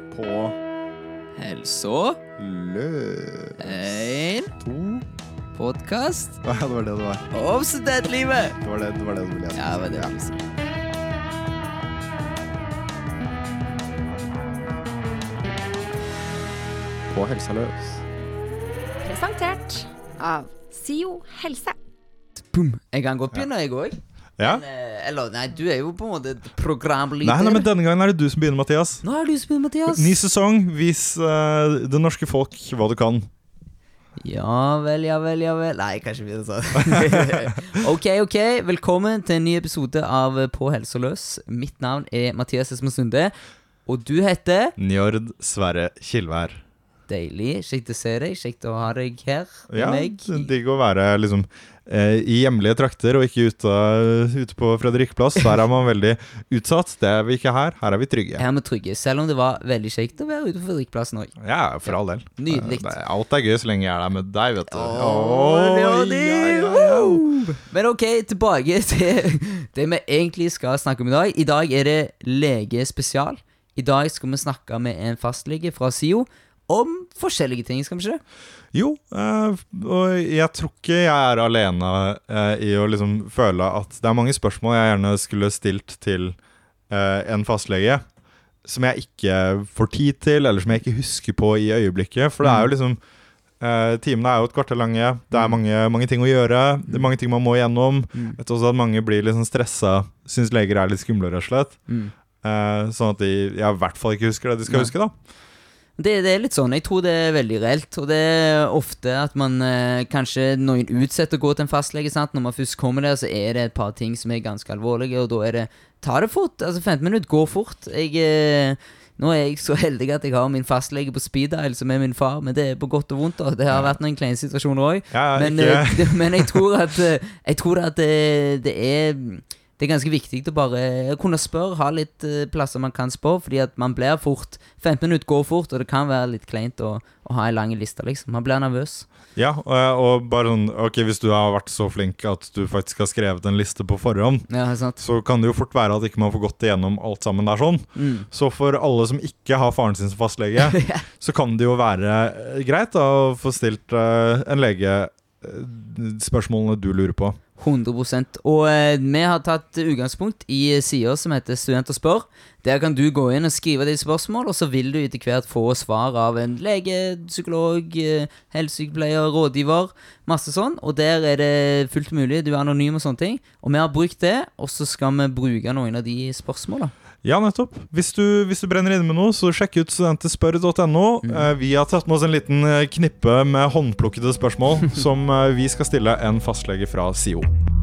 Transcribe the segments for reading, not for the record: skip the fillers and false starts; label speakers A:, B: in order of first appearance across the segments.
A: på
B: Helsa
A: løs.
B: 1
A: 2.
B: podcast
A: Ja, det var det det var.
B: om studentlivet.
A: Det var det du ville si.
B: Ja, det var det jeg ville si.
A: På Helsa løs.
C: Presentert av SIO Helse.
B: Boom. Jeg kan godt begynne, jeg også.
A: Ja?
B: Eller, nei, du er jo på en måte programleder.
A: Nei, men denne gangen er det du som begynner, Mathias.
B: Nå er du spennende, Mathias.
A: Ny sesong, vis det norske folk hva du kan.
B: Ja vel. Nei, kanskje vi sånn. Ok. Velkommen til en ny episode av På Helsa løs. Mitt navn er Mathias Esmen Sunde. Og du heter?
A: Njord Sverre Kilvær.
B: Deilig. Kjekt å se deg. Kjekt å ha deg her med
A: Ja,
B: meg.
A: digg å være liksom i hjemlige trakter og ikke ute på Fredrikplass. Der er man veldig utsatt. Det er vi ikke her. Her er vi trygge.
B: Her med trygge, selv om det var veldig kjekt å være ute på Fredrikplassen også.
A: Ja, for all del.
B: Nydelig.
A: Alt er gøy så lenge jeg er der med deg, vet du.
B: Ja. Men ok, tilbake til det vi egentlig skal snakke om i dag. I dag er det legespesial. I dag skal vi snakke med en fastlege fra SIO om forskjellige ting, skal vi ikke det?
A: Jo, og jeg tror ikke jeg er alene i å liksom føle at det er mange spørsmål jeg gjerne skulle stilt til en fastlege som jeg ikke får tid til, eller som jeg ikke husker på i øyeblikket. For det er jo liksom timene er jo et kvarter lange. Det er mange ting å gjøre. Det er mange ting man må gjennom. Jeg vet også at mange blir litt sånn stresset. Synes leger er litt skumle, rett og slett. Sånn at jeg i hvert fall ikke husker det de skal huske da.
B: Det er litt sånn, jeg tror det er veldig reelt. Og det er ofte at man kanskje noen utsetter å gå til en fastlege, sant? Når man først kommer der, så er det et par ting som er ganske alvorlige. Og da er det, ta det fort, altså 15 minutter, gå fort. Nå er jeg så heldig at jeg har min fastlege på speed dial, som er min far. Men det er på godt og vondt da. Det har vært noen kleine situasjoner også.
A: Ja,
B: men jeg tror at det er ganske viktig å bare kunne spørre, ha litt plasser man kan spørre, fordi at man blir fort, 15 minutter går fort, og det kan være litt kleint å ha en lang liste, liksom. Man blir nervøs.
A: Ja, og bare sånn, ok, hvis du har vært så flink at du faktisk har skrevet en liste på forhånd,
B: Ja, sant.
A: så kan det jo fort være at ikke man får gått igjennom alt sammen der sånn. Så for alle som ikke har faren sin som fastlege, så kan det jo være greit da, å få stilt en lege spørsmålene du lurer på.
B: 100%. Og vi har tatt utgangspunkt i sider som heter Studenter spør. Der kan du gå inn og skrive dine spørsmål, og så vil du etter hvert få svar av en lege, psykolog, helsesykepleier, rådgiver, masse sånn. Og der er det fullt mulig, du er anonym og sånne ting. Og vi har brukt det, og så skal vi bruke noen av de spørsmålene.
A: Ja, nettopp. Hvis du brenner inne med noe, så sjekk ut studentespør.no. Vi har tatt med oss en liten knippe med håndplukkede spørsmål som vi skal stille en fastlege fra SIO.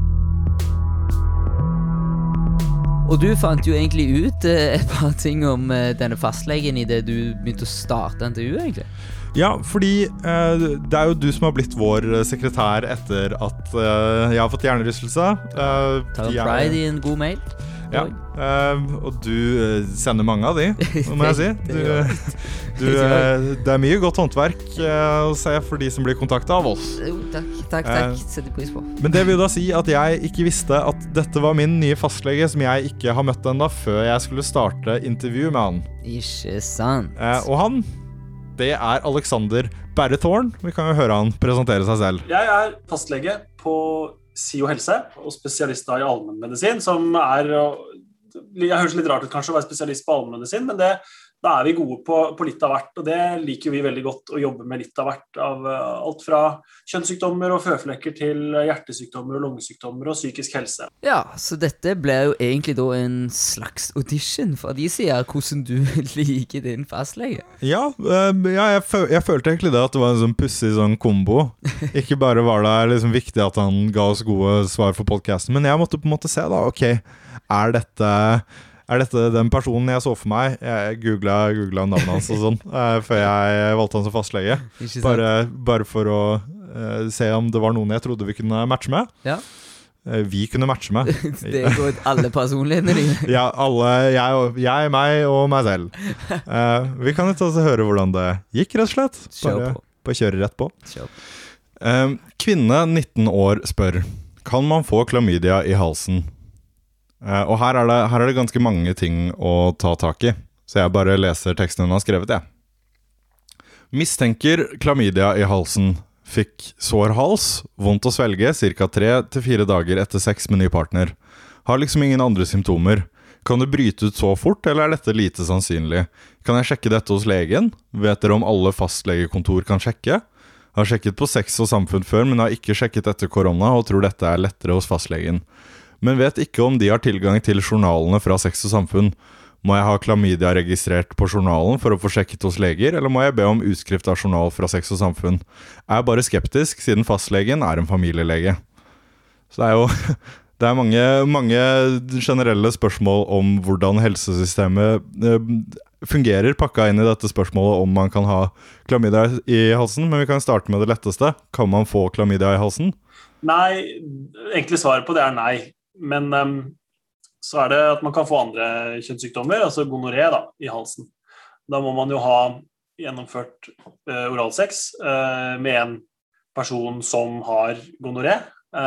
B: Og du fant jo egentlig ut et par ting om denne fastlegen i det du begynte å starte intervjuet, egentlig.
A: Ja, fordi det er jo du som har blitt vår sekretær etter at jeg har fått hjernerystelse.
B: Ta pride i en god mail.
A: Ja, og du sender mange av de, må jeg si. Det er mye godt håndverk å se for de som blir kontaktet av oss.
B: Jo, takk. Setter pris på.
A: Men det vil jo da si at jeg ikke visste at dette var min nye fastlege som jeg ikke har møtt enda før jeg skulle starte intervju med han.
B: Ikke sant.
A: Og han, det er Alexander Berrethorn. Vi kan jo høre han presentere seg selv.
D: Jeg er fastlege på SIO Helse og spesialist i allmennmedisin, som er, jeg høres litt rart ut kanskje å være spesialist på allmennmedisin, men da er vi gode på litt av hvert, og det liker vi veldig godt å jobbe med litt av hvert, av alt fra kjønnssykdommer og føflekker til hjertesykdommer og lungesykdommer og psykisk helse.
B: Ja, så dette ble jo egentlig da en slags audition for de sier hvordan du liker din fastlege.
A: Ja, jeg følte egentlig det at det var en sånn pussig sånn kombo. Ikke bare var det liksom viktig at han ga oss gode svar for podcasten, men jeg måtte på en måte se da, ok, er dette den personen jeg så for meg? Jeg googlet navnet hans og sånn, før jeg valgte han som fastlege. Bare for å se om det var noen jeg trodde vi kunne matche med.
B: Ja.
A: Vi kunne matche med.
B: Det går alle personlighetene dine.
A: Ja, alle, jeg, meg og meg selv. Vi kan jo ta oss og høre hvordan det gikk, rett og slett. Bare kjøre rett på. Kvinne 19 år spør, kan man få klamydia i halsen? Og her er det ganske mange ting å ta tak i. Så jeg bare leser teksten hun har skrevet, jeg. Mistenker klamydia i halsen. Fikk sår hals, vondt å svelge, cirka 3 til 4 dager etter sex med ny partner. Har liksom ingen andre symptomer. Kan det bryte ut så fort, eller er dette lite sannsynlig? Kan jeg sjekke dette hos legen? Vet dere om alle fastlegekontor kan sjekke? Har sjekket på Sex og Samfunn før, men har ikke sjekket etter korona, og tror dette er lettere hos fastlegen. Men vet ikke om de har tilgang til journalene fra Sex og Samfunn. Må jeg ha klamydia registrert på journalen for å få sjekket hos leger, eller må jeg be om utskrift av journal fra Sex og Samfunn? Jeg er bare skeptisk, siden fastlegen er en familielege. Så det er jo det er mange generelle spørsmål om hvordan helsesystemet fungerer, pakka inn i dette spørsmålet om man kan ha klamydia i halsen, men vi kan starte med det letteste. Kan man få klamydia i halsen?
D: Nei, egentlig svaret på det er nei, men så er det at man kan få andre kjønnssykdommer, altså gonoré da, i halsen. Da må man jo ha gjennomført oralsex med en person som har gonoré.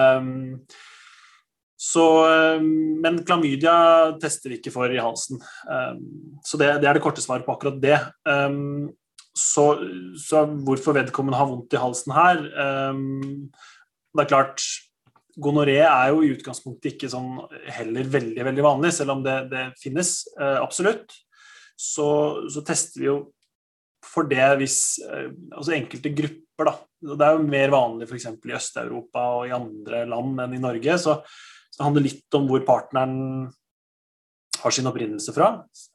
D: Men klamydia tester vi ikke for i halsen. Så det er det korte svaret på akkurat det. Så hvorfor vedkommende har vondt i halsen her? Det er klart, gonoré er jo i utgangspunktet ikke sånn heller veldig, veldig vanlig, selv om det finnes, absolutt. Så tester vi jo for det hvis, altså enkelte grupper da, det er jo mer vanlig for eksempel i Øst-Europa og i andre land enn i Norge, så det handler litt om hvor partneren har sin opprinnelse fra.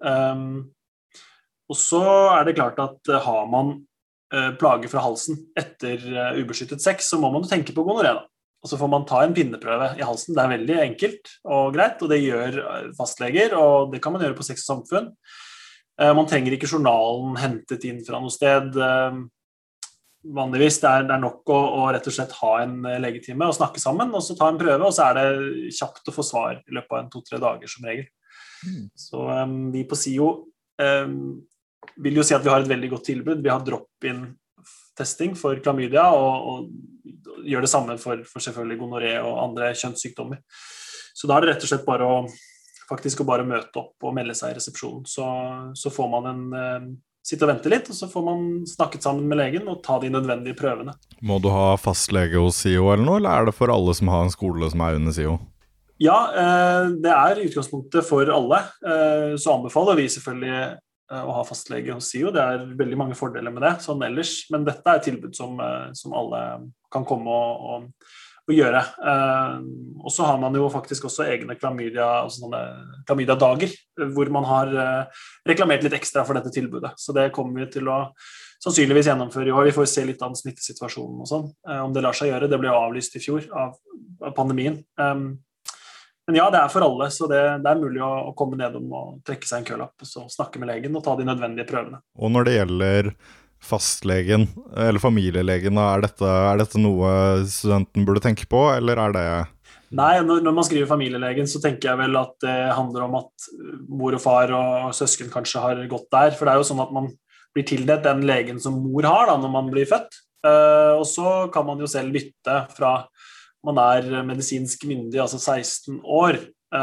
D: Og så er det klart at har man plager fra halsen etter ubeskyttet sex, så må man jo tenke på gonoré da. Og så får man ta en pinneprøve i halsen. Det er veldig enkelt og greit, og det gjør fastleger, og det kan man gjøre på Sex og Samfunn. Man trenger ikke journalen hentet inn fra noe sted. Vanligvis det er nok å rett og slett ha en legetime og snakke sammen, og så ta en prøve, og så er det kjapt å få svar i løpet av 2-3 dager som regel. Så vi på SIO vil jo si at vi har et veldig godt tilbud. Vi har drop-in testing for klamydia, og gjør det samme for selvfølgelig gonoré og andre kjønnssykdommer. Så da er det rett og slett bare å møte opp og melde seg i resepsjonen. Så får man sitte og vente litt, og så får man snakket sammen med legen og ta de nødvendige prøvene.
A: Må du ha fastlege hos SIO eller noe, eller er det for alle som har en skole som er under SIO?
D: Ja, det er i utgangspunktet for alle. Så anbefaler vi selvfølgelig å ha fastlege hos SIO. Det er veldig mange fordeler med det, sånn ellers. Men dette er et tilbud som alle kan komme og gjøre. Og så har man jo faktisk også egne klamydia-dager, hvor man har reklamert litt ekstra for dette tilbudet. Så det kommer vi til å sannsynligvis gjennomføre i år. Vi får se litt av smittesituasjonen og sånn, om det lar seg gjøre. Det ble avlyst i fjor av pandemien. Men ja, det er for alle, så det er mulig å komme nedom og trekke seg en kølapp, og så snakke med legen og ta de nødvendige prøvene.
A: Og når det gjelder fastlegen, eller familielegen, er dette noe studenten burde tenke på, eller er det...
D: Nei, når man skriver familielegen, så tenker jeg vel at det handler om at mor og far og søsken kanskje har gått der, for det er jo sånn at man blir tildelt den legen som mor har da, når man blir født, og så kan man jo selv bytte fra man er medisinsk myndig, altså 16 år.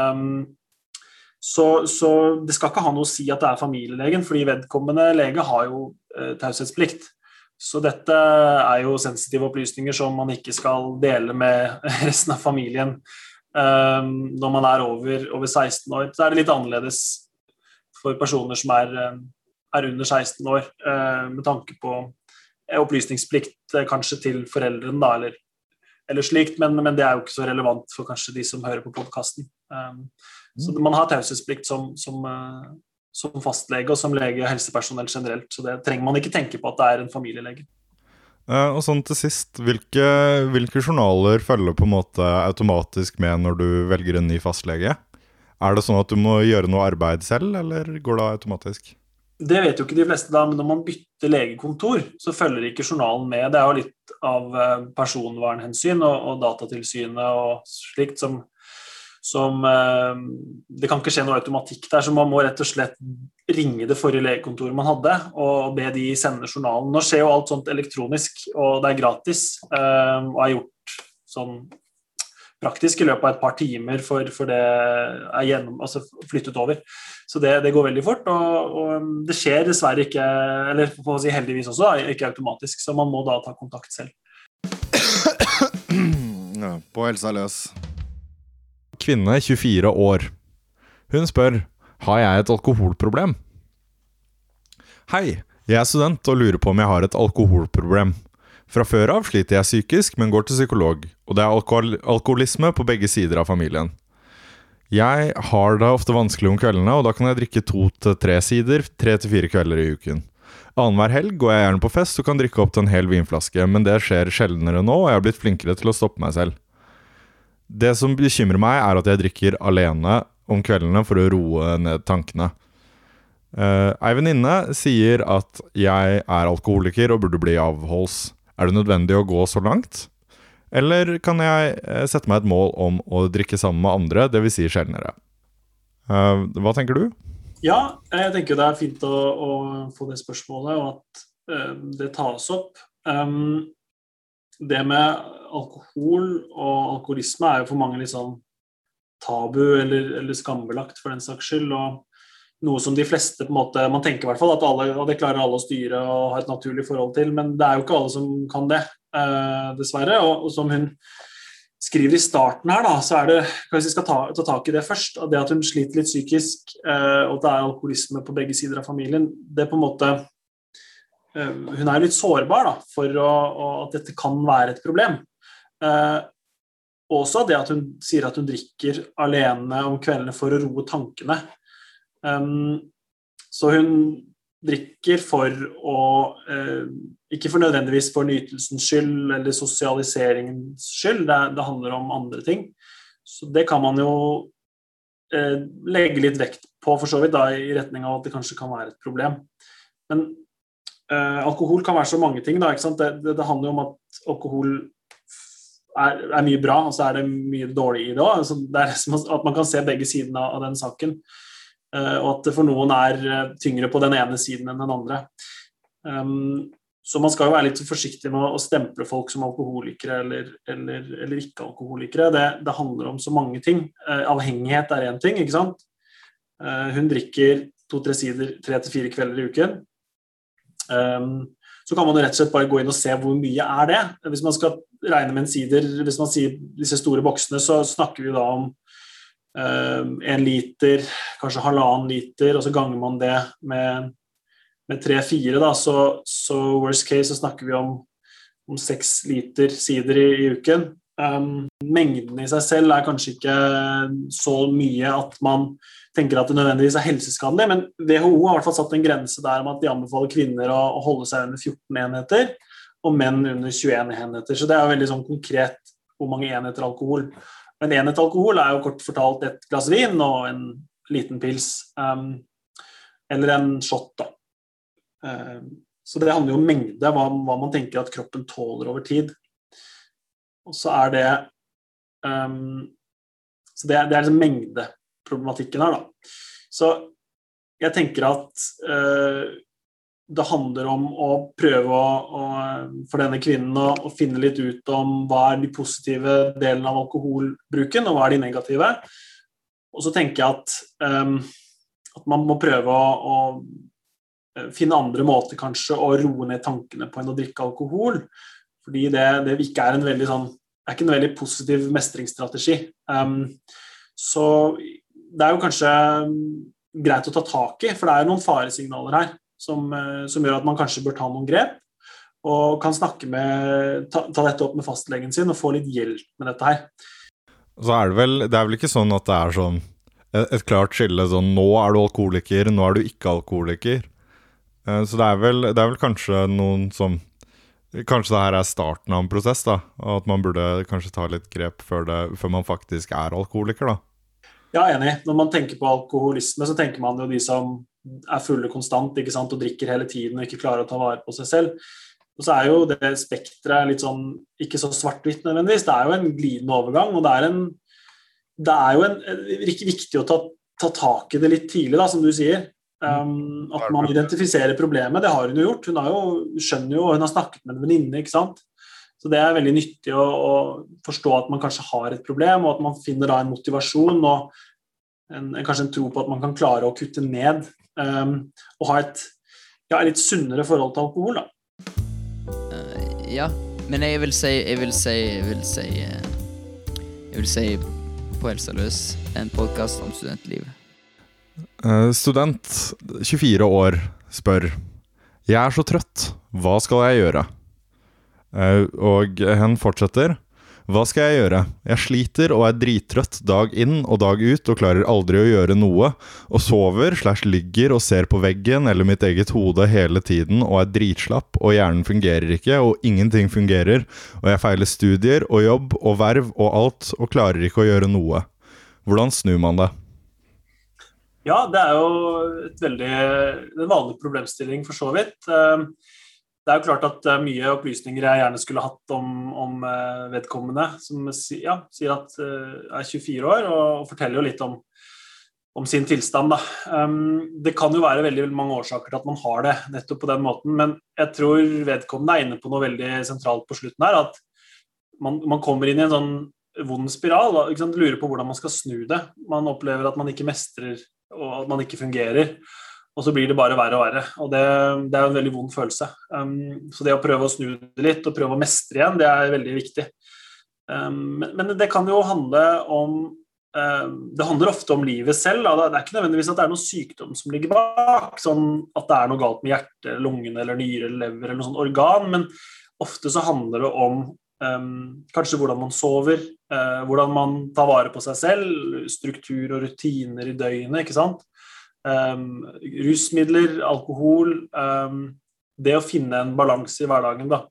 D: Så det skal ikke ha noe å si at det er familielegen, fordi vedkommende lege har jo taushetsplikt. Så dette er jo sensitive opplysninger som man ikke skal dele med resten av familien når man er over 16 år. Så er det litt annerledes for personer som er under 16 år, med tanke på opplysningsplikt kanskje til foreldrene da, eller slikt, men det er jo ikke så relevant for kanskje de som hører på podcasten. Så man har taushetsplikt som fastlege og som lege og helsepersonell generelt, så det trenger man ikke tenke på at det er en familielege.
A: Og sånn til sist, hvilke journaler følger på en måte automatisk med når du velger en ny fastlege? Er det sånn at du må gjøre noe arbeid selv, eller går det automatisk?
D: Det vet jo ikke de fleste da, men når man bytter legekontor, så følger ikke journalen med. Det er jo litt av personvernhensyn og datatilsynet og slikt som det kan ikke skje noe automatikk der, så man må rett og slett ringe det forrige legekontoret man hadde, og be de sende journalen. Nå skjer jo alt sånt elektronisk, og det er gratis, og er gjort sånn praktisk i løpet av et par timer for det altså flyttet over. Så det går veldig fort, og det skjer dessverre ikke, eller for å si heldigvis også, ikke automatisk, så man må da ta kontakt selv.
A: Ja, på Helsa løs. Kvinne, 24 år. Hun spør, har jeg et alkoholproblem? Hei, jeg er student og lurer på om jeg har et alkoholproblem. Fra før av sliter jeg psykisk, men går til psykolog, og det er alkoholisme på begge sider av familien. Jeg har det ofte vanskelig om kveldene, og da kan jeg drikke 2 til 3 sider, 3 til 4 kvelder i uken. Annenhver helg går jeg gjerne på fest og kan drikke opp til en hel vinflaske, men det skjer sjeldnere nå, og jeg har blitt flinkere til å stoppe meg selv. Det som bekymrer meg er at jeg drikker alene om kveldene for å roe ned tankene. Ei venninne sier at jeg er alkoholiker og burde bli avholds. Er det nødvendig å gå så langt? Eller kan jeg sette meg et mål om å drikke sammen med andre, det vil si sjeldnere? Hva tenker du?
D: Ja, jeg tenker det er fint å få det spørsmålet, og at det tas opp. Det med alkohol og alkoholisme er jo for mange litt sånn tabu eller skambelagt for den saks skyld, og noe som de fleste på en måte, man tenker i hvert fall at det klarer alle å styre og ha et naturlig forhold til, men det er jo ikke alle som kan det, dessverre, og som hun skriver i starten her da, så er det, hvis vi skal ta tak i det først, det at hun sliter litt psykisk, og at det er alkoholisme på begge sider av familien, det på en måte, hun er litt sårbar da, for at dette kan være et problem. Også det at hun sier at hun drikker alene om kveldene for å roe tankene. Så hun drikker for å ikke for nødvendigvis for nytelsens skyld eller sosialiseringens skyld, det handler om andre ting, så det kan man jo legge litt vekt på for så vidt da, i retning av at det kanskje kan være et problem, men alkohol kan være så mange ting da, ikke sant? Det handler jo om at alkohol er mye bra, og så er det mye dårlig i det også, det er som at man kan se begge sidene av den saken, og at det for noen er tyngre på den ene siden enn den andre. Så man skal jo være litt forsiktig med å stemple folk som alkoholikere eller ikke alkoholikere. Det handler om så mange ting. Avhengighet er en ting, ikke sant? Hun drikker 2-3 sider, 3 til 4 kvelder i uken. Så kan man jo rett og slett bare gå inn og se hvor mye er det. Hvis man skal regne med en sider, hvis man sier disse store boksene, så snakker vi da om 1 liter, kanskje 1,5 liter, og så ganger man det med 3-4 da, så worst case så snakker vi om 6 liter sider i uken. Mengden i seg selv er kanskje ikke så mye at man tenker at det nødvendigvis er helseskadelig, men WHO har i hvert fall satt en grense der om at de anbefaler kvinner å holde seg under 14 enheter, og menn under 21 enheter, så det er jo veldig sånn konkret hvor mange enheter alkohol. Men enhet alkohol er jo kort fortalt et glass vin og en liten pils, eller en shot da. Så det handler jo om mengde, hva man tenker at kroppen tåler over tid. Og så er det, så det er liksom mengdeproblematikken her da. Så jeg tenker at det handler om å prøve for denne kvinnen å finne litt ut om hva er de positive delene av alkoholbruken, og hva er de negative. Og så tenker jeg at man må prøve å finne andre måter kanskje å roe ned tankene på enn å drikke alkohol, fordi det ikke er ikke en veldig positiv mestringsstrategi. Så det er jo kanskje greit å ta tak i, for det er jo noen faresignaler her, som gjør at man kanskje bør ta noen grep, og kan ta dette opp med fastlegen sin og få litt hjelp med dette her.
A: Så det er vel ikke sånn at det er sånn et klart skille, sånn nå er du alkoholiker, nå er du ikke alkoholiker. Så det er vel kanskje noen som, kanskje det her er starten av en prosess da, og at man burde kanskje ta litt grep før man faktisk er alkoholiker da.
D: Ja, enig. Når man tenker på alkoholisme, så tenker man jo de som er fulle konstant, ikke sant, og drikker hele tiden og ikke klarer å ta vare på seg selv. Og så er jo det spektret litt sånn, ikke så svart-hvitt nødvendigvis, det er jo en glidende overgang, og det er jo viktig å ta tak i det litt tidlig da, som du sier. At man identifiserer problemet, det har hun jo gjort. Hun skjønner jo, hun har snakket med en venninne, ikke sant? Så det veldig nyttig å forstå at man kanskje har et problem, og at man finner da en motivasjon og kanskje en tro på at man kan klare å kutte ned og ha et litt sunnere forhold til alkohol da.
B: Ja, men jeg vil si på Helseløs en podcast om studentlivet.
A: Student, 24 år, spør: Jeg så trøtt, hva skal jeg gjøre? Og hen fortsetter: Hva skal jeg gjøre? Jeg sliter og drittrøtt dag inn og dag ut og klarer aldri å gjøre noe, og sover / ligger og ser på veggen eller mitt eget hode hele tiden og dritslapp, og hjernen fungerer ikke, og ingenting fungerer, og jeg feiler studier og jobb og verv og alt, og klarer ikke å gjøre noe. Hvordan snur man det?
D: Ja, det jo en vanlig problemstilling for så vidt. Det jo klart at mye opplysninger jeg gjerne skulle hatt om vedkommende, som sier at 24 år, og forteller jo litt om sin tilstand. Da. Det kan jo være veldig mange årsaker til at man har det nettopp på den måten, men jeg tror vedkommende inne på noe veldig sentralt på slutten her, at man kommer inn i en sånn vond spiral, da, ikke sant? Lurer på hvordan man skal snu det. Man opplever at man ikke mestrer, og at man ikke fungerer. Og så blir det bare verre og verre, og det jo en veldig vond følelse. Så det å prøve å snu det litt, og prøve å mestre igjen, det veldig viktig. Men det kan jo handle om, det handler ofte om livet selv, da. Det ikke nødvendigvis at det noe sykdom som ligger bak, sånn at det noe galt med hjerte, lungene, eller nyre, eller lever, eller noe sånt organ, men ofte så handler det om kanskje hvordan man sover, hvordan man tar vare på seg selv, struktur og rutiner i døgnet, ikke sant? Rusmidler, alkohol, det å finne en balanse i hverdagen da,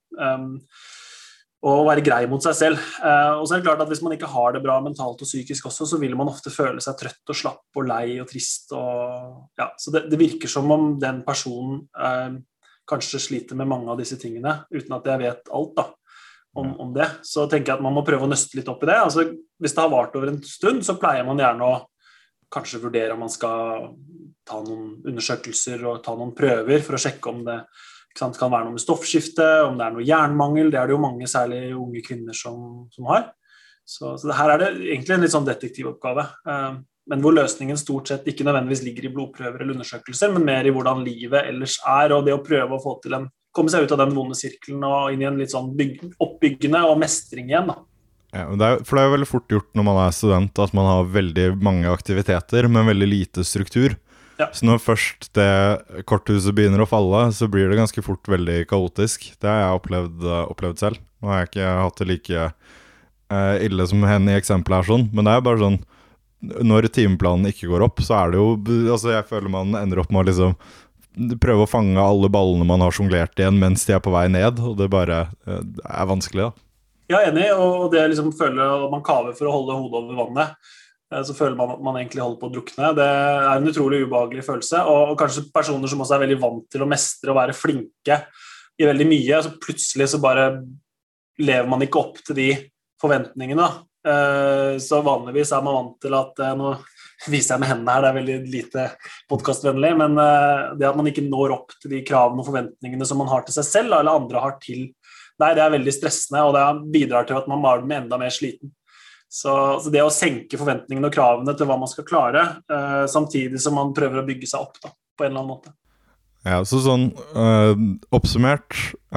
D: og være grei mot seg selv. Og så det klart at hvis man ikke har det bra mentalt og psykisk også, så vil man ofte føle seg trøtt og slapp og lei og trist. Så det virker som om den personen kanskje sliter med mange av disse tingene, uten at jeg vet alt da, om det. Så tenker jeg at man må prøve å nøste litt opp i det. Altså, hvis det har vart over en stund, så pleier man gjerne å kanskje vurdere om man skal ta noen undersøkelser og ta noen prøver for å sjekke om det kan være noe med stoffskifte, om det noe jernmangel. Det det jo mange, særlig unge kvinner som har. Så det her det egentlig en litt sånn detektivoppgave. Men hvor løsningen stort sett ikke nødvendigvis ligger i blodprøver eller undersøkelser, men mer i hvordan livet ellers og det å prøve å få til komme seg ut av den vonde sirkelen og inn i en litt sånn oppbyggende og mestring igjen da.
A: Ja, for det jo veldig fort gjort når man student at man har veldig mange aktiviteter, men veldig lite struktur. Ja. Så når først det korthuset begynner å falle, så blir det ganske fort veldig kaotisk. Det har jeg opplevd selv. Nå har jeg ikke hatt det like ille som henne i eksempelet her sånn, men det jo bare sånn, når timeplanen ikke går opp, så det jo, altså jeg føler man ender opp med å liksom prøve å fange alle ballene man har jonglert igjen mens de på vei ned, og det bare vanskelig da.
D: Jeg enig, og det liksom føler man kaver for å holde hodet over vannet, så føler man at man egentlig holder på å drukne. Det en utrolig ubehagelig følelse, og kanskje personer som også veldig vant til å mestre og være flinke i veldig mye, så plutselig så bare lever man ikke opp til de forventningene. Så vanligvis man vant til at, nå viser jeg med hendene her, det veldig lite podcastvennlig, men det at man ikke når opp til de kravene og forventningene som man har til seg selv, eller andre har til det veldig stressende, og det bidrar til at man blir enda mer sliten. Så det å senke forventningene og kravene til hva man skal klare, samtidig som man prøver å bygge seg opp da, på en eller annen måte.
A: Ja, så sånn oppsummert,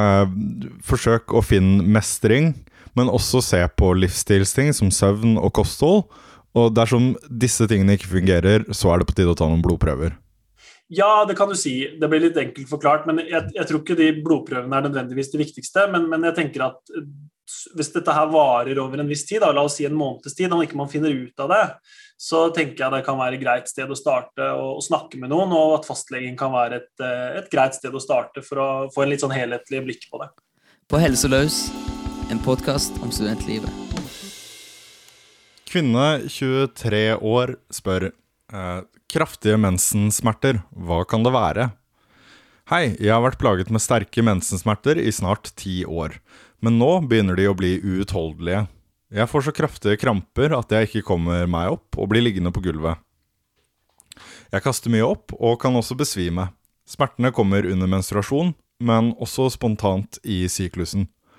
A: forsøk å finne mestring, men også se på livsstilsting som søvn og kosthold, og dersom disse tingene ikke fungerer, så det på tide å ta noen blodprøver.
D: Ja, det kan du si. Det blir litt enkelt forklart, men jeg tror ikke de blodprøvene nødvendigvis det viktigste, men jeg tenker at hvis dette her varer over en viss tid, da, la oss si en måneds tid, om ikke man finner ut av det, så tenker jeg det kan være et greit sted å starte og snakke med noen, og at fastlegen kan være et greit sted å starte for å få en litt sånn helhetlig blikk på det.
B: På Helseløs, en podcast om studentlivet.
A: Kvinne 23 år spør: kraftige mensensmerter, hva kan det være? Hei, jeg har vært plaget med sterke mensensmerter i snart 10 år, men nå begynner de å bli uutholdelige. Jeg får så kraftige kramper at jeg ikke kommer meg opp og blir liggende på gulvet. Jeg kaster mye opp og kan også besvime. Smertene kommer under menstruasjon, men også spontant i syklusen.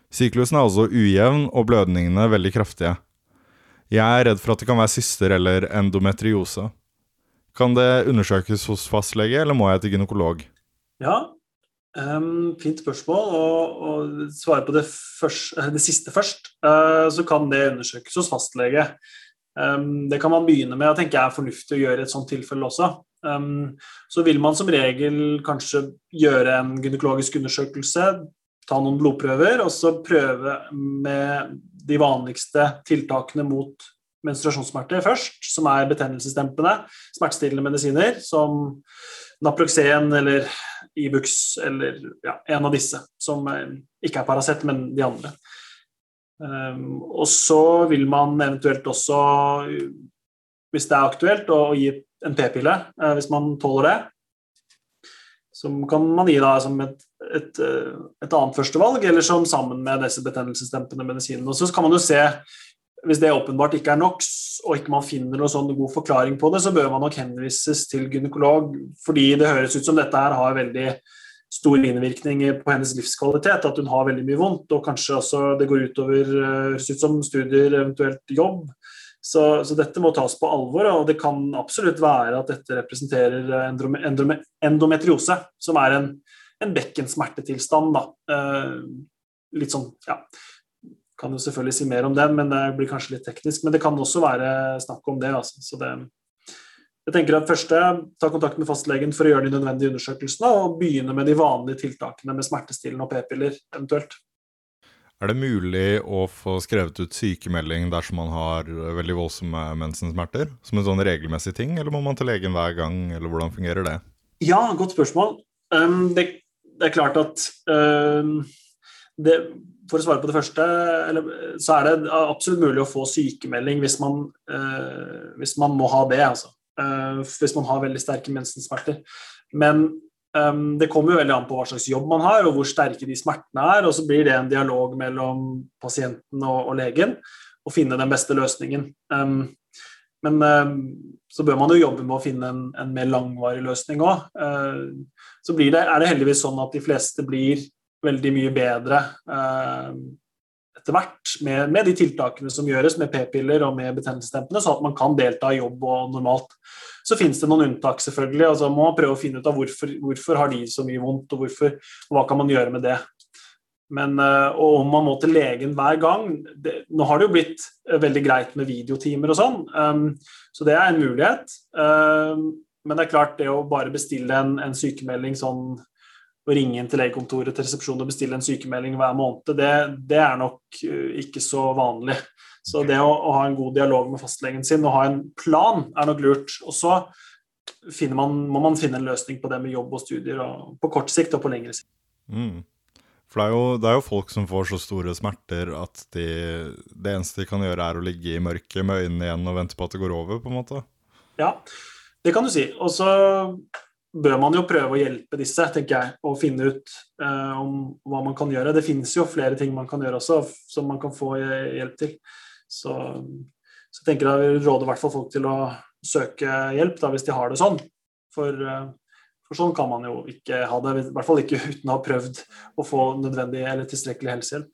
A: Syklusen også ujevn og blødningene veldig kraftige. Jeg redd for at det kan være syster eller endometriose. Kan det undersøkes hos fastlege, eller må jeg til gynekolog?
D: Ja, fint spørsmål, og svare på det siste først, så kan det undersøkes hos fastlege. Det kan man begynne med, jeg tenker fornuftig å gjøre i et sånt tilfelle også. Så vil man som regel kanskje gjøre en gynekologisk undersøkelse, ta noen blodprøver, og så prøve med de vanligste tiltakene mot menstruasjonssmerter først, som betennelsesdempende, smertestillende medisiner, som Naproxen eller Ibux, eller en av disse, som ikke Paracet, men de andre. Og så vil man eventuelt også, hvis det aktuelt, å gi en p-pille, hvis man tåler det, som kan man gi da som et annet førstevalg, eller som sammen med disse betennelsesdempende medisinene. Og så kan man jo se, hvis det åpenbart ikke nok, og ikke man finner noen sånn god forklaring på det, så bør man nok henvises til gynekolog, fordi det høres ut som dette her har veldig stor innvirkning på hennes livskvalitet, at hun har veldig mye vondt, og kanskje også det går utover, høres ut som studier, eventuelt jobb. Så dette må tas på alvor, og det kan absolutt være at dette representerer endometriose, som en bekkensmertetilstand. Litt sånn, kan jo selvfølgelig si mer om den, men det blir kanskje litt teknisk, men det kan også være snakk om det. Altså. Så jeg tenker at første, ta kontakt med fastlegen for å gjøre de nødvendige undersøkelsene, og begynne med de vanlige tiltakene med smertestillende og p-piller eventuelt.
A: Det mulig å få skrevet ut sykemelding dersom man har veldig voldsomme mensensmerter, som en sånn regelmessig ting, eller må man til legen hver gang, eller hvordan fungerer det?
D: Ja, godt spørsmål. Det klart at for å svare på det første, så det absolutt mulig å få sykemelding hvis man må ha det, altså. Hvis man har veldig sterke mensensmerter. Men det kommer jo veldig an på hva slags jobb man har, og hvor sterke de smertene og så blir det en dialog mellom pasienten og legen, og finne den beste løsningen. Men så bør man jo jobbe med å finne en mer langvarig løsning også. Så det heldigvis sånn at de fleste blir veldig mye bedre etter hvert med de tiltakene som gjøres med p-piller og med betennelsesdempende, så at man kan delta i jobb og normalt. Så finnes det noen unntak selvfølgelig, altså må man prøve å finne ut av hvorfor har de så mye vondt, og hva kan man gjøre med det. Men og om man må til legen hver gang, nå har det jo blitt veldig greit med videotimer og sånn, så det en mulighet. Men det klart, det å bare bestille en sykemelding sånn, å ringe inn til legekontoret til resepsjonen og bestille en sykemelding hver måned, det nok ikke så vanlig. Så det å ha en god dialog med fastlegen sin og ha en plan nok lurt. Og så må man finne en løsning på det med jobb og studier, og på kort sikt og på lengre sikt.
A: For det jo folk som får så store smerter at det eneste de kan gjøre å ligge i mørket med øynene igjen og vente på at det går over, på en måte.
D: Ja, det kan du si. Og så bør man jo prøve å hjelpe disse, tenker jeg, og finne ut om hva man kan gjøre. Det finnes jo flere ting man kan gjøre også, som man kan få hjelp til. Så tenker jeg råder i hvert fall folk til å søke hjelp da, hvis de har det sånn. For sånn kan man jo ikke ha det, i hvert fall ikke uten å ha prøvd å få nødvendig eller tilstrekkelig helsehjelp.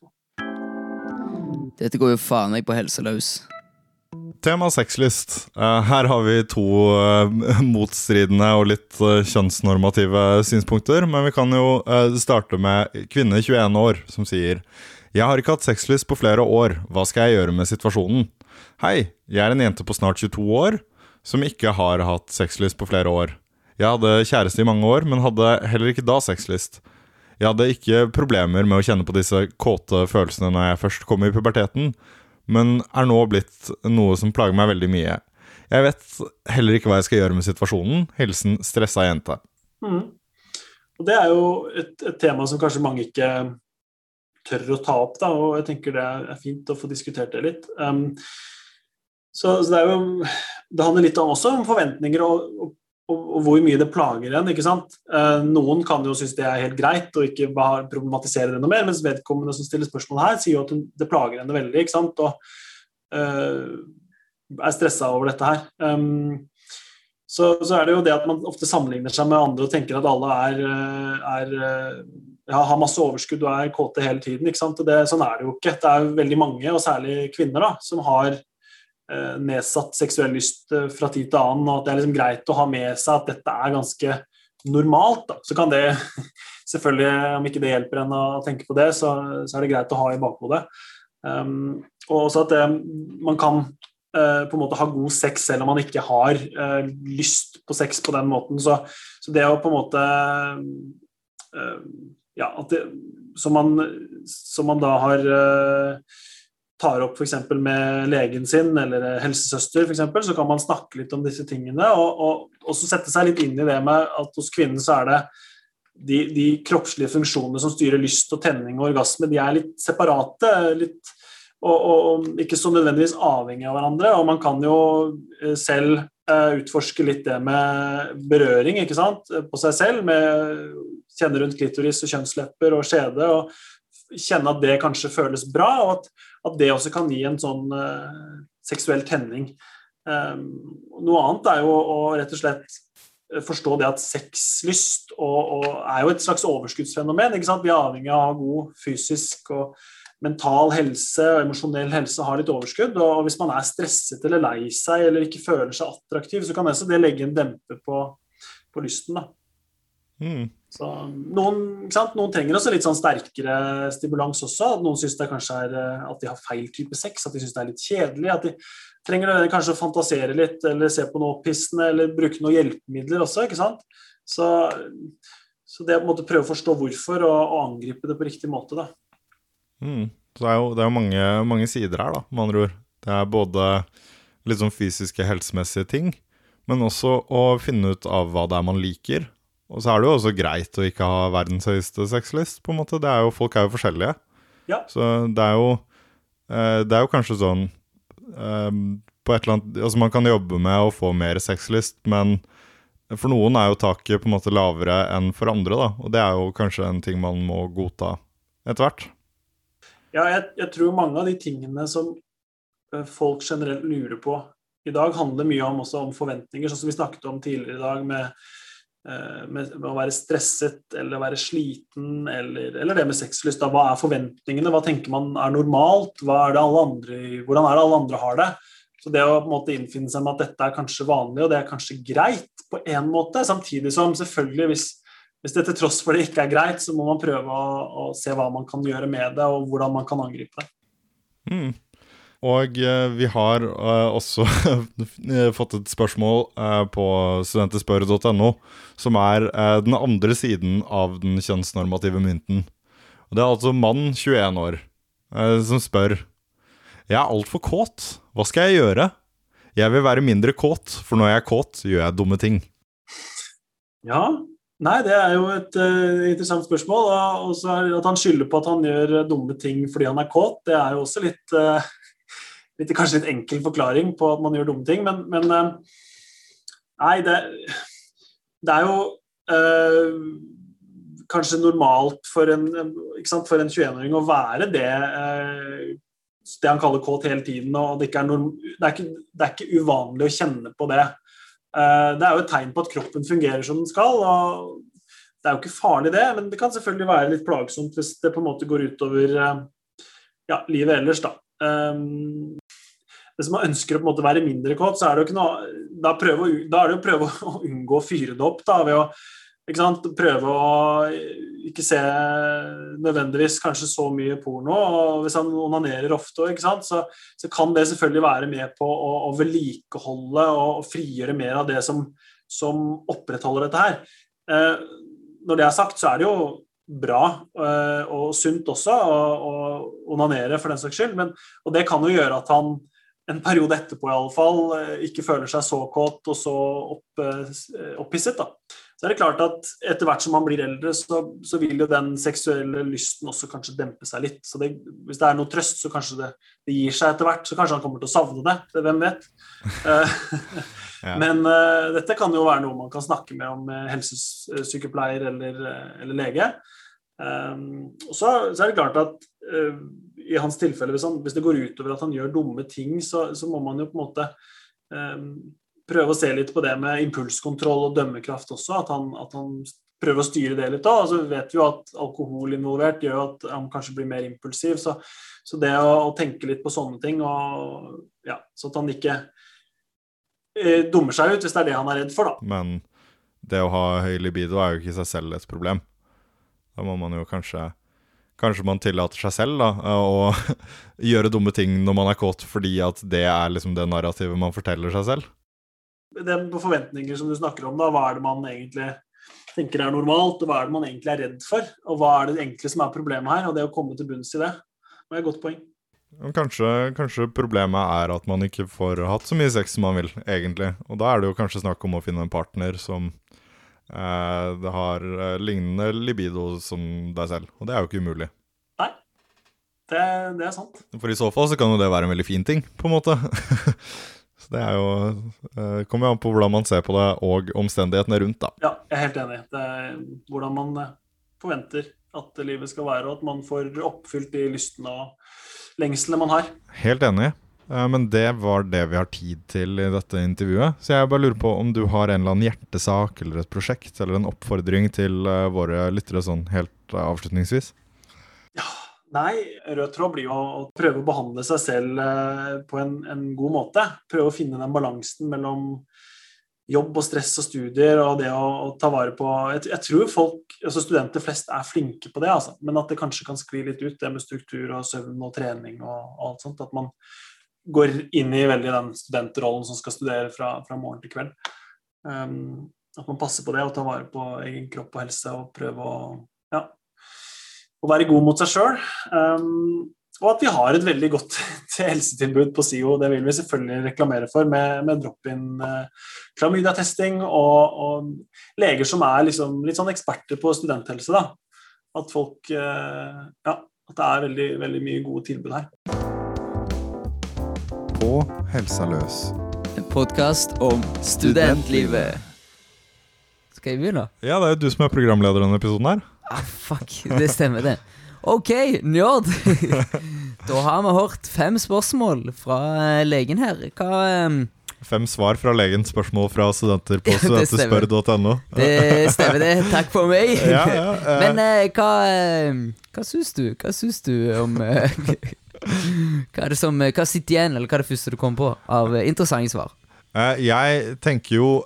B: Dette går jo faen meg på helseløs.
A: Tema sexlyst. Her har vi to motstridende og litt kjønnsnormative synspunkter, men vi kan jo starte med kvinne 21 år som sier: Jeg har ikke hatt sexlyst på flere år, hva skal jeg gjøre med situasjonen? Hei, jeg en jente på snart 22 år som ikke har hatt sexlyst på flere år. Jeg hadde kjæreste i mange år, men hadde heller ikke da sexlyst. Jeg hadde ikke problemer med å kjenne på disse kåte følelsene når jeg først kom i puberteten, men nå blitt noe som plager meg veldig mye. Jeg vet heller ikke hva jeg skal gjøre med situasjonen. Hilsen stressa jente.
D: Og det jo et tema som kanskje mange ikke tør å ta opp, da, og jeg tenker det fint å få diskutert det litt. Så det det handler litt også om forventninger og hvor mye det plager en, ikke sant? Noen kan jo synes det helt greit og ikke bare problematisere det noe mer, mens vedkommende som stiller spørsmål her sier jo at det plager henne veldig, ikke sant? Og stresset over dette her. Så det jo det at man ofte sammenligner seg med andre og tenker at alle har masse overskudd og kåte hele tiden, ikke sant? Og sånn det jo ikke. Det jo veldig mange, og særlig kvinner da, som har nedsatt seksuell lyst fra tid til annen, og at det liksom greit å ha med seg at dette ganske normalt da. Så kan det selvfølgelig, om ikke det hjelper en å tenke på det, så det greit å ha i bakhodet. Og også at man kan på en måte ha god sex selv om man ikke har lyst på sex på den måten, så det å på en måte at det, som man da har tar opp for eksempel med legen sin eller helsesøster for eksempel, så kan man snakke litt om disse tingene og så sette seg litt inn i det med at hos kvinnen så det de kroppslige funksjonene som styrer lyst og tenning og orgasme, de litt separate, litt og ikke så nødvendigvis avhengig av hverandre, og man kan jo selv utforske litt det med berøring, ikke sant, på seg selv, med kjenne rundt klitoris og kjønnslepper og skjede, og kjenne at det kanskje føles bra, og at det også kan gi en sånn seksuell tenning. Noe annet jo å rett og slett forstå det at sexlyst og jo et slags overskuddsfenomen, ikke sant? Vi avhengig av å ha god fysisk og mental helse og emosjonell helse har litt overskudd, og hvis man stresset eller lei seg eller ikke føler seg attraktiv, så kan det legge en dempe på lysten da. Så noen trenger også litt sånn sterkere stimulans også, at noen synes det kanskje at de har feil type sex, at de synes det litt kjedelig, at de trenger kanskje å fantasere litt, eller se på noe opphissende, eller bruke noen hjelpemidler også, ikke sant? Så det å prøve å forstå hvorfor, og angripe det på riktig måte da.
A: Så det jo mange sider her da, med andre ord. Det både litt sånn fysiske, helsemessige ting, men også å finne ut av hva det man liker. Og så det jo også greit å ikke ha verdens høyeste sexlyst, på en måte. Folk jo forskjellige.
D: Ja.
A: Så det jo kanskje sånn, på et eller annet, altså man kan jobbe med å få mer sexlyst, men for noen jo taket på en måte lavere enn for andre da, og det jo kanskje en ting man må godta etter hvert.
D: Ja, jeg tror mange av de tingene som folk generelt lurer på i dag handler mye også om forventninger, sånn som vi snakket om tidligere i dag med å være stresset eller være sliten eller det med sexlyst. Da, hva forventningene? Hva tenker man normalt? Hvordan alle andre har det? Så det å på en måte innfinne seg med at dette kanskje vanlig, og det kanskje greit på en måte, samtidig som selvfølgelig hvis det til tross for det ikke greit, så må man prøve å se hva man kan gjøre med det, og hvordan man kan angripe det.
A: Og vi har også fått et spørsmål på studentespør.no, som den andre siden av den kjønnsnormative mynten. Og det altså mann 21 år som spør: Jeg alt for kåt, hva skal jeg gjøre? Jeg vil være mindre kåt, for når jeg kåt, gjør jeg dumme ting. Ja.
D: Nei, det jo et interessant spørsmål, og så at han skylder på at han gjør dumme ting fordi han kåt, det jo også kanskje litt enkel forklaring på at man gjør dumme ting, men nei, det jo kanskje normalt for en 21-åring å være det han kaller kåt hele tiden, og det ikke uvanlig å kjenne på det. Det jo et tegn på at kroppen fungerer som den skal, og det jo ikke farlig det, men det kan selvfølgelig være litt plagsomt hvis det på en måte går utover livet ellers da. Hvis man ønsker å på en måte være mindre kåt, så det jo ikke noe, da det å prøve å unngå å fyre det opp da, ved å prøve å ikke se nødvendigvis kanskje så mye porno, og hvis han onanerer ofte, så kan det selvfølgelig være med på å vedlikeholde og frigjøre mer av det som opprettholder dette her. Når det sagt, så det jo bra og sunt også å onanere for den saks skyld, og det kan jo gjøre at han en periode etterpå i alle fall ikke føler seg så kåt og så opphisset da. Så det klart at etter hvert som man blir eldre, så vil jo den seksuelle lysten også kanskje dempe seg litt. Så hvis det noe trøst, så kanskje det gir seg etter hvert, så kanskje han kommer til å savne det, hvem vet. Ja. Men dette kan jo være noe man kan snakke med om helsesykepleier eller lege. Og så det klart at i hans tilfelle, hvis det går utover at han gjør dumme ting, så må man jo på en måte prøve å se litt på det med impulskontroll og dømmekraft også, at han prøve å styre det litt da. Altså, vi vet jo at alkohol involvert gjør at han kanskje blir mer impulsiv, så det å tenke litt på sånne ting, og, ja, så at han ikke dummer seg ut hvis det er det han er redd for da.
A: Men det å ha høy libido er jo ikke i seg selv et problem. Da må man jo kanskje man tillater seg selv da, å gjøre dumme ting når man er kåt, fordi at det er liksom det narrativet man forteller seg selv.
D: Det på forventninger som du snakker om da, hva er det man egentlig tenker er normalt, og hva er det man egentlig er redd for, og hva er det egentlig som er problemet her, og det å komme til bunns i det er et godt poeng.
A: Kanskje problemet er at man ikke får hatt så mye sex som man vil, egentlig. Og da er det jo kanskje snakk om å finne en partner som det har lignende libido som deg selv, og det er jo ikke umulig.
D: Nei, det er sant.
A: For i så fall så kan jo det være en veldig fin ting, på en måte. Så det er jo kommer jo an på hvordan man ser på det, og omstendighetene rundt da.
D: Ja, jeg er helt enig. Det er hvordan man forventer at livet skal være, og at man får oppfylt de lystene og lengslene man har.
A: Helt enig. Men det var det vi har tid til i dette intervjuet. Så jeg bare lurer på om du har en eller annen hjertesak, eller et prosjekt, eller en oppfordring til våre lyttere sånn helt avslutningsvis?
D: Ja, nei, rød tråd blir jo å prøve å behandle seg selv på en god måte. Prøve å finne den balansen mellom jobb og stress og studier, og det å ta vare på... Jeg tror studenter flest er flinke på det, altså. Men at det kanskje kan skli litt ut, det med struktur og søvn og trening og alt sånt, at man går inn i veldig den studentrollen som skal studere fra morgen til kveld. At man passer på det og tar vare på egen kropp og helse og prøve å være god mot seg selv. Og at vi har et veldig godt helsetilbud på SIO, det vil vi selvfølgelig reklamere for med drop-in klamydia-testing og leger som er liksom litt sånn eksperter på studenthelse da. At folk, at det er veldig, veldig mye gode tilbud her.
A: På Helsa løs.
B: En podcast om studentlivet. Skal jeg begynne?
A: Ja, det er jo du som er programleder i denne episoden her.
B: Fuck, det stemmer det. Ok, nerd. Da har vi hørt 5 spørsmål fra legen her.
A: 5 svar fra legen, spørsmål fra studenter på studentespør.no.
B: Det stemmer det, takk for meg. Men hva synes du? Hva synes du om... Hva sitter igjen, eller hva er det første du kom på av interessante svar?
A: Jeg tenker jo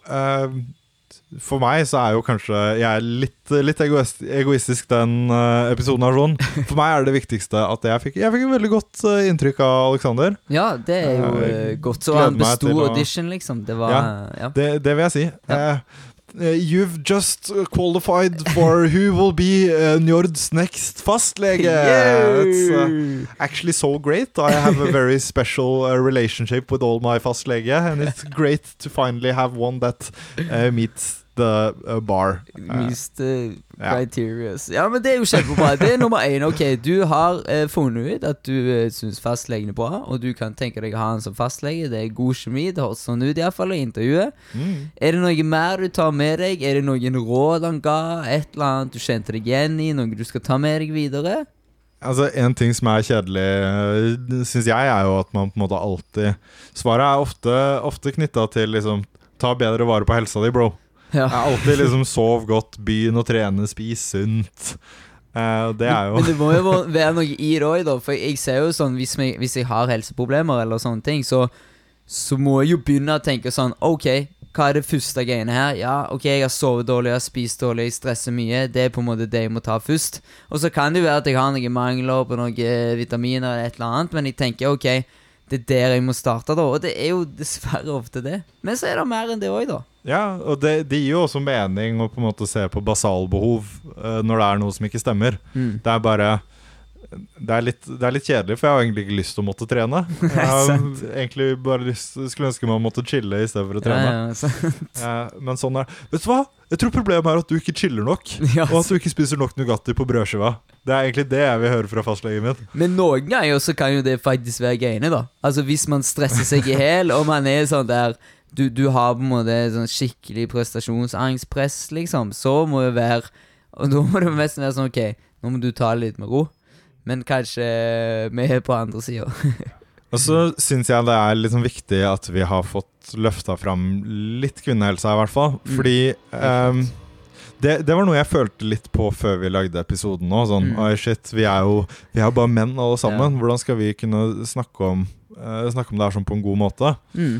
A: for meg så er jo kanskje jeg er litt egoistisk den episoden her sånn. For meg er det viktigste at jeg fikk et veldig godt inntrykk av Alexander.
B: Ja, det er jo godt. Så han bestod audition liksom. Det var,
A: det vil jeg si. You've just qualified for who will be Njord's next fastlege. It's actually so great. I have a very special relationship with all my fastlege, and it's great to finally have one that meets the bar.
B: Meets the criteria. Ja, men det er jo kjempebra. Det er nummer 1. Ok, du har funnet ut at du synes fastlegen er bra, og du kan tenke deg å ha han som fastlege. Det er god kjemi, det høres sånn ut i hvert fall i intervjuet. Er det noe mer du tar med deg? Er det noen råd han ga? Et eller annet du kjente deg igjen i? Noe du skal ta med deg videre?
A: Altså, en ting som er kjedelig, synes jeg, er jo at man på en måte alltid... Svaret er ofte knyttet til liksom, ta bedre vare på helsa di, bro. Ja. Jeg alltid liksom sov godt, begynn å trene, spis sunt. Det er jo... Men
B: det må jo være noe i det også da. For jeg ser jo sånn, hvis jeg har helseproblemer eller sånne ting, så må jeg jo begynne å tenke sånn, ok, hva er det første greiene her? Ja, ok, jeg har sovet dårlig, jeg har spist dårlig, jeg stresser mye. Det er på en måte det jeg må ta først. Og så kan det jo være at jeg har noen mangler på noen vitaminer eller et eller annet, men jeg tenker, ok, det er der jeg må starte da. Og det er jo dessverre ofte det. Men så er det mer enn det også da.
A: Ja, og det gir jo også mening å på en måte se på basalbehov når det er noe som ikke stemmer. Det er bare det er litt kjedelig, for jeg har egentlig ikke lyst til å måtte trene. Jeg har egentlig bare skulle ønske man måtte chille i stedet for å trene. Men sånn er. Vet du hva? Jeg tror problemet er at du ikke chiller nok, og at du ikke spiser nok Nugatti på brødskiva. Det er egentlig det jeg vil høre fra fastlegen min. Men
B: noen ganger så kan jo det faktisk være greiene da. Altså hvis man stresser seg i hel, og man er sånn der du har på en måte sånn skikkelig prestasjonsangstpress liksom, så må det være, og da må det mest være sånn, ok, nå må du ta det litt med ro, men kanskje vi er på andre siden.
A: Og så synes jeg det er liksom viktig at vi har fått løftet fram litt kvinnehelse i hvert fall, fordi Det var noe jeg følte litt på før vi lagde episoden nå. Sånn, oi shit, vi er jo bare menn alle sammen. Hvordan skal vi kunne snakke om det her sånn på en god måte?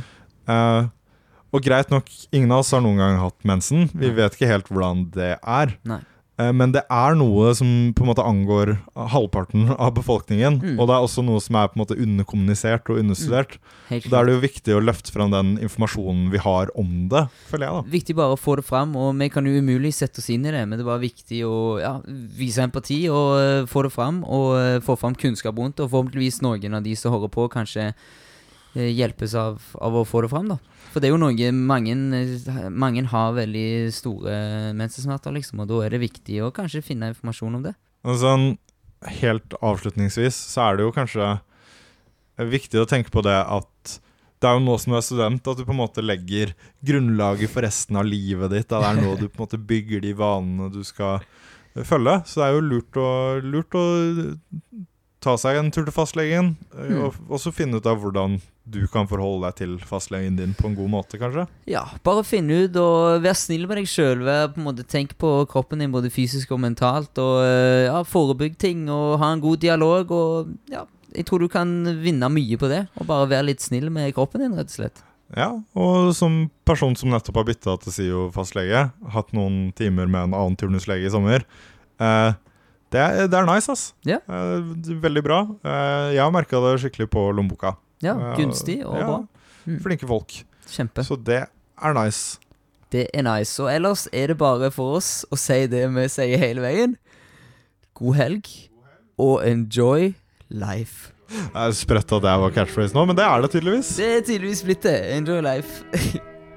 A: Og greit nok, ingen av oss har noen gang hatt mensen. Vi vet ikke helt hvordan det er.
B: Nei.
A: Men det er noe som på en måte angår halvparten av befolkningen. Og det er også noe som er på en måte underkommunisert og understudert. Da er det jo viktig å løfte fram den informasjonen vi har om det, føler jeg da.
B: Viktig bare å få det frem, og vi kan jo umulig sette oss inn i det, men det er bare viktig å vise empati og få det frem, og få frem kunnskap rundt, og forhåpentligvis noen av de som hører på kanskje hjelpes av å få det frem da. For det er jo noe mange har veldig store mensensmerter liksom, og da er det viktig å kanskje finne informasjon om det.
A: Og sånn, helt avslutningsvis så er det jo kanskje viktig å tenke på det at det er jo nå som du er student at du på en måte legger grunnlaget for resten av livet ditt, det er nå du på en måte bygger de vanene du skal følge, så det er jo lurt å ta seg en tur til fastlegen, og også finne ut av hvordan du kan forholde deg til fastlegen din på en god måte, kanskje? Ja,
B: bare finne ut og være snill med deg selv, på en måte tenk på kroppen din både fysisk og mentalt, og forebygge ting, og ha en god dialog, og jeg tror du kan vinne mye på det, og bare være litt snill med kroppen din, rett og slett.
A: Ja, og som person som nettopp har byttet til SIO fastlege, hatt noen timer med en annen turnuslege i sommer, det er nice, ass. Veldig bra. Jeg har merket det skikkelig på lommeboka.
B: Ja, gunstig og bra.
A: Flinke folk.
B: Kjempe.
A: Så det er nice.
B: Det er nice. Og ellers er det bare for oss å si det vi sier hele veien. God helg, og enjoy life.
A: Jeg er spredt at det var catchphrase nå, men det er det tydeligvis.
B: Det er tydeligvis blitt det. Enjoy life.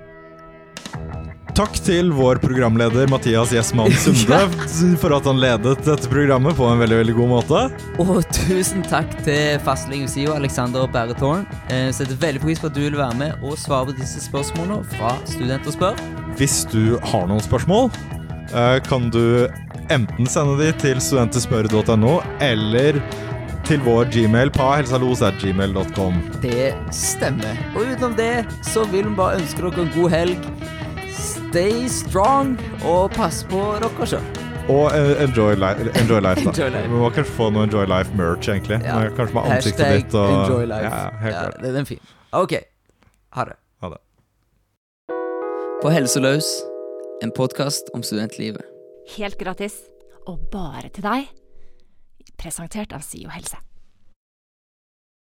A: Takk til vår programleder Mathias Jesmann Sunde for at han ledet dette programmet på en veldig, veldig god måte.
B: Og tusen takk til fastlegen SIO, Alexander Bæretårn. Setter veldig pris på at du vil være med og svare på disse spørsmålene fra Studenter spør.
A: Hvis du har noen spørsmål, kan du enten sende de til studenterspør.no eller til vår Gmail på helsalos@gmail.com.
B: Det stemmer. Og utenom det så vil vi bare ønske dere en god helg. Stay strong, og pass på dere selv.
A: Og enjoy life da.
B: Enjoy life.
A: Vi må kanskje få noe enjoy life merch egentlig. Kanskje med ansiktet ditt. Og
B: enjoy life.
A: Helt klart.
B: Det er den fin. Ok, ha det.
A: Ha det.
B: På Helseløs, en podcast om studentlivet.
C: Helt gratis, og bare til deg. Presentert av SIO Helse.